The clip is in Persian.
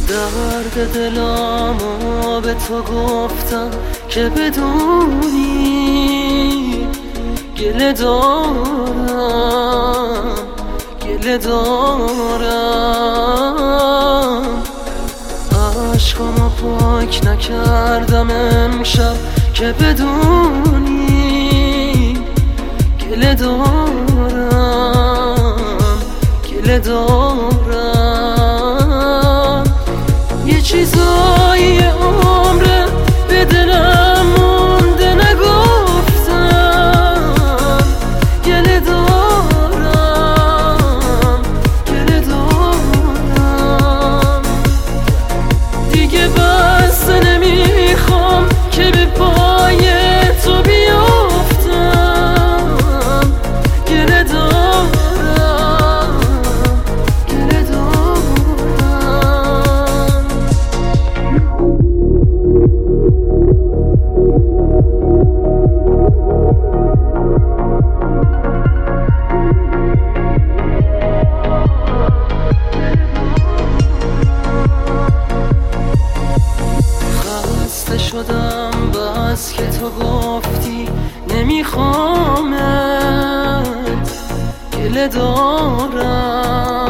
درد دلامو به تو گفتم که بدونی گله دارم عشقامو پاک نکردم امشب که بدونی گله دارم یه چیزایی عمره به دلم مونده نگفتم گله دارم دیگه بس نمیخوام که به پای تو بیافتم گله دارم شدم بس که تو گفتی نمیخوامت گله دارم